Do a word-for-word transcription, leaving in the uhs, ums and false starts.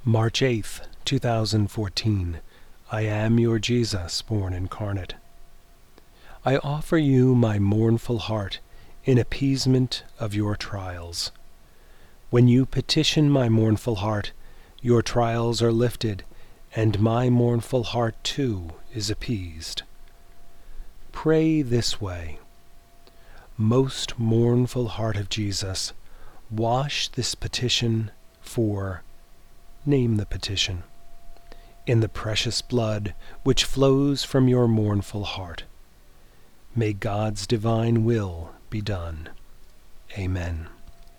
March eighth, two thousand fourteen. I am your Jesus, born incarnate. I offer you my mournful heart in appeasement of your trials. When you petition my mournful heart, your trials are lifted, and my mournful heart too is appeased. Pray this way: Most mournful heart of Jesus, wash this petition for, name the petition, in the precious blood which flows from your mournful heart. May God's divine will be done. Amen.